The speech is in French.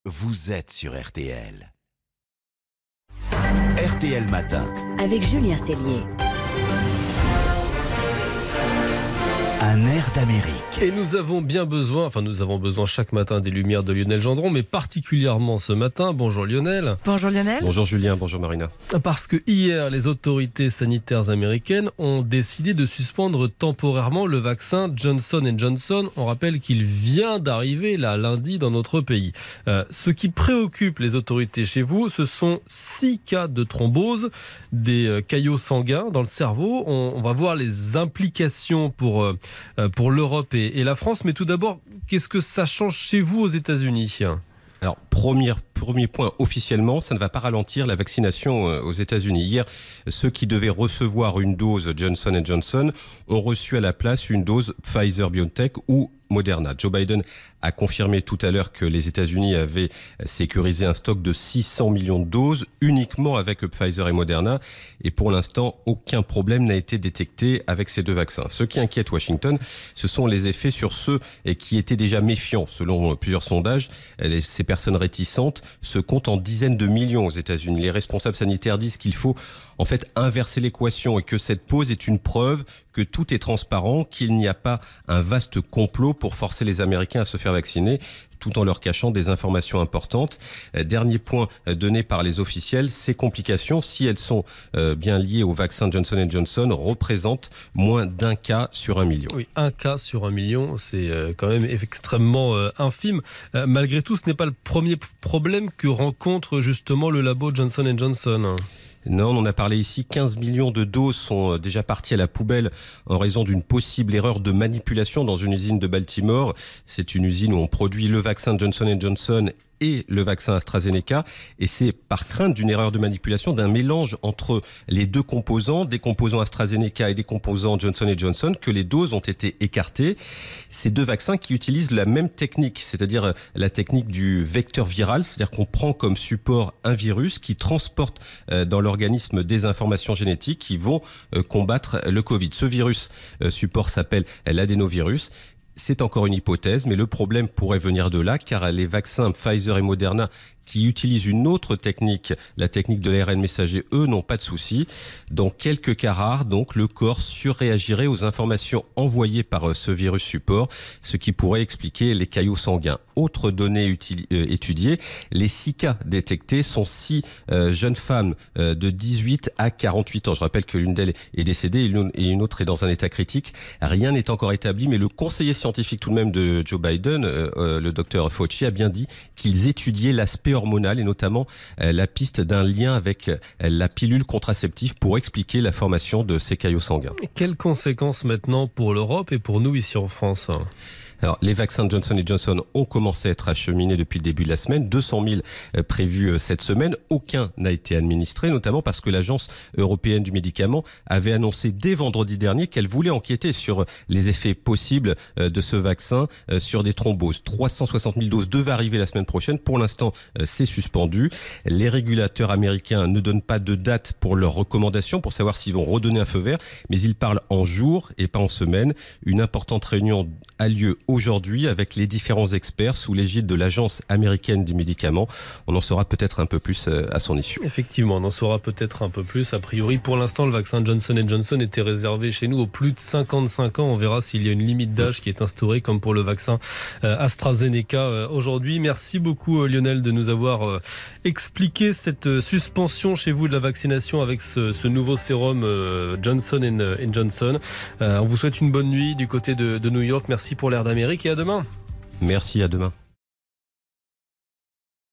Vous êtes sur RTL. RTL Matin. Avec Julien Cellier. Un air d'Amérique. Et nous avons besoin chaque matin des lumières de Lionel Gendron, mais particulièrement ce matin. Bonjour Lionel. Bonjour Lionel. Bonjour Julien, bonjour Marina. Parce que hier, les autorités sanitaires américaines ont décidé de suspendre temporairement le vaccin Johnson & Johnson. On rappelle qu'il vient d'arriver là, lundi, dans notre pays. Ce qui préoccupe les autorités chez vous, ce sont 6 cas de thrombose, des caillots sanguins dans le cerveau. On va voir les implications pour l'Europe et la France. Mais tout d'abord, qu'est-ce que ça change chez vous aux États-Unis ? Alors, premier point, officiellement, ça ne va pas ralentir la vaccination aux États-Unis. Hier, ceux qui devaient recevoir une dose Johnson & Johnson ont reçu à la place une dose Pfizer-BioNTech ou Moderna. Joe Biden a confirmé tout à l'heure que les États-Unis avaient sécurisé un stock de 600 millions de doses uniquement avec Pfizer et Moderna. Et pour l'instant, aucun problème n'a été détecté avec ces deux vaccins. Ce qui inquiète Washington, ce sont les effets sur ceux qui étaient déjà méfiants. Selon plusieurs sondages, ces personnes réticentes se comptent en dizaines de millions aux États-Unis. Les responsables sanitaires disent qu'il faut en fait inverser l'équation et que cette pause est une preuve que tout est transparent, qu'il n'y a pas un vaste complot pour forcer les Américains à se faire vacciner, tout en leur cachant des informations importantes. Dernier point donné par les officiels, ces complications, si elles sont bien liées au vaccin Johnson & Johnson, représentent moins d'1 cas sur 1 million. Oui, 1 cas sur 1 million, c'est quand même extrêmement infime. Malgré tout, ce n'est pas le premier problème que rencontre justement le labo Johnson & Johnson. Non, on en a parlé ici, 15 millions de doses sont déjà parties à la poubelle en raison d'une possible erreur de manipulation dans une usine de Baltimore. C'est une usine où on produit le vaccin Johnson & Johnson et le vaccin AstraZeneca, et c'est par crainte d'une erreur de manipulation, d'un mélange entre les deux composants, des composants AstraZeneca et des composants Johnson & Johnson, que les doses ont été écartées. Ces deux vaccins qui utilisent la même technique, c'est-à-dire la technique du vecteur viral, c'est-à-dire qu'on prend comme support un virus qui transporte dans l'organisme des informations génétiques qui vont combattre le Covid. Ce virus support s'appelle l'adénovirus. C'est encore une hypothèse, mais le problème pourrait venir de là, car les vaccins Pfizer et Moderna qui utilisent une autre technique, la technique de l'ARN messager, eux, n'ont pas de souci. Dans quelques cas rares, donc, le corps surréagirait aux informations envoyées par ce virus support, ce qui pourrait expliquer les caillots sanguins. Autre donnée étudiée, les 6 cas détectés sont 6 jeunes femmes de 18 à 48 ans. Je rappelle que l'une d'elles est décédée et une autre est dans un état critique. Rien n'est encore établi, mais le conseiller scientifique tout de même de Joe Biden, le docteur Fauci, a bien dit qu'ils étudiaient l'aspect hormonal et notamment la piste d'un lien avec la pilule contraceptive pour expliquer la formation de ces caillots sanguins. Quelles conséquences maintenant pour l'Europe et pour nous ici en France ? Alors, les vaccins Johnson & Johnson ont commencé à être acheminés depuis le début de la semaine, 200 000 prévus cette semaine. Aucun n'a été administré, notamment parce que l'Agence européenne du médicament avait annoncé dès vendredi dernier qu'elle voulait enquêter sur les effets possibles de ce vaccin sur des thromboses. 360 000 doses devaient arriver la semaine prochaine. Pour l'instant, c'est suspendu. Les régulateurs américains ne donnent pas de date pour leurs recommandations, pour savoir s'ils vont redonner un feu vert, mais ils parlent en jours et pas en semaines. Une importante réunion a lieu aujourd'hui avec les différents experts sous l'égide de l'Agence américaine du médicament. On en saura peut-être un peu plus à son issue. Effectivement, on en saura peut-être un peu plus. A priori, pour l'instant, le vaccin Johnson & Johnson était réservé chez nous aux plus de 55 ans. On verra s'il y a une limite d'âge qui est instaurée comme pour le vaccin AstraZeneca aujourd'hui. Merci beaucoup Lionel de nous avoir expliqué cette suspension chez vous de la vaccination avec ce nouveau sérum Johnson & Johnson. On vous souhaite une bonne nuit du côté de New York. Merci pour l'air d'Amérique et à demain. Merci, à demain.